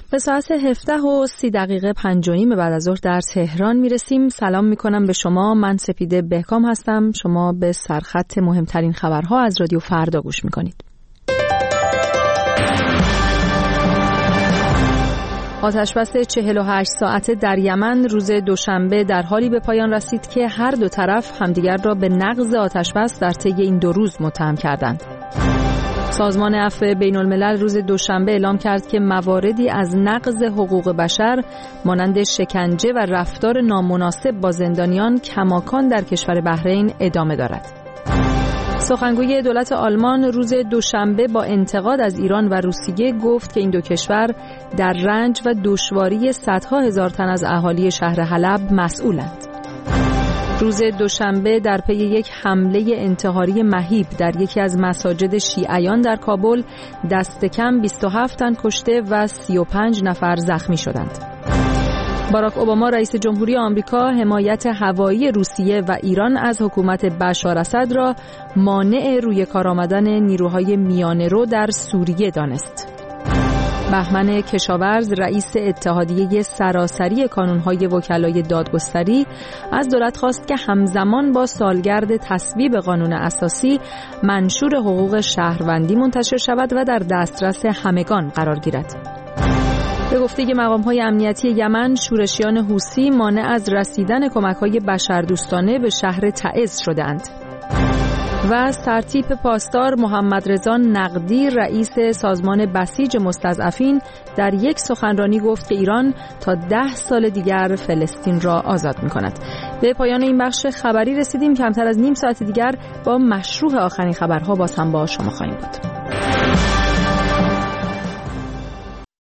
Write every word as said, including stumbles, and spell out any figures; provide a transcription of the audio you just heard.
به ساعت هفده و سی دقیقه پنج و نیم بعد از ظهر در تهران میرسیم. سلام میکنم به شما. من سپیده بهکام هستم. شما به سرخط مهمترین خبرها از رادیو فردا گوش میکنید. آتشبس چهل و هشت ساعته در یمن روز دوشنبه در حالی به پایان رسید که هر دو طرف همدیگر را به نقض آتشبس در طی این دو روز متهم کردند. سازمان عفو بین الملل روز دوشنبه اعلام کرد که مواردی از نقض حقوق بشر مانند شکنجه و رفتار نامناسب با زندانیان کماکان در کشور بحرین ادامه دارد. سخنگوی دولت آلمان روز دوشنبه با انتقاد از ایران و روسیه گفت که این دو کشور در رنج و دشواری صدها هزار تن از اهالی شهر حلب مسئولند. روز دوشنبه در پی یک حمله انتحاری مهیب در یکی از مساجد شیعیان در کابل دست کم بیست و هفت تن کشته و سی و پنج نفر زخمی شدند. باراک اوباما رئیس جمهوری آمریکا حمایت هوایی روسیه و ایران از حکومت بشار اسد را مانع روی کار آمدن نیروهای میانه‌رو در سوریه دانست. بهمن کشاورز رئیس اتحادیه سراسری کانونهای وکلای دادگستری از دولت خواست که همزمان با سالگرد تصویب قانون اساسی منشور حقوق شهروندی منتشر شود و در دسترس همگان قرار گیرد. به گفته مقام‌های امنیتی یمن، شورشیان حوثی مانع از رسیدن کمک‌های بشردوستانه به شهر تعز شدند. و سرتیپ پاسدار محمد رضا نقدی رئیس سازمان بسیج مستضعفین در یک سخنرانی گفت که ایران تا ده سال دیگر فلسطین را آزاد می‌کند. به پایان این بخش خبری رسیدیم. کمتر از نیم ساعت دیگر با مشروع آخرین خبرها باز هم با شما خواهیم بود.